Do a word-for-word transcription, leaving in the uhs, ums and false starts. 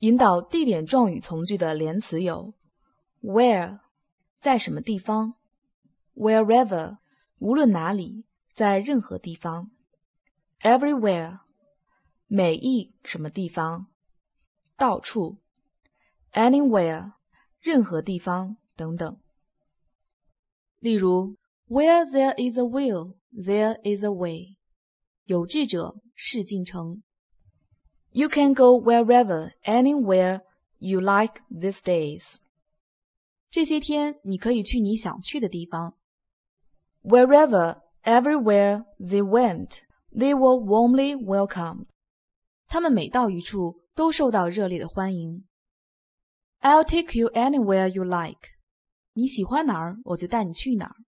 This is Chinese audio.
引导地点状语从句的连词有 where 在什么地方 wherever 无论哪里，在任何地方 everywhere 每一什么地方，到处 anywhere 任何地方等等。例如 Where there is a will, there is a way 有志者事竟成。You can go wherever, anywhere you like these days. 这些天你可以去你想去的地方。Wherever, everywhere they went, they were warmly welcomed. 他们每到一处都受到热烈的欢迎。I'll take you anywhere you like. 你喜欢哪儿，我就带你去哪儿。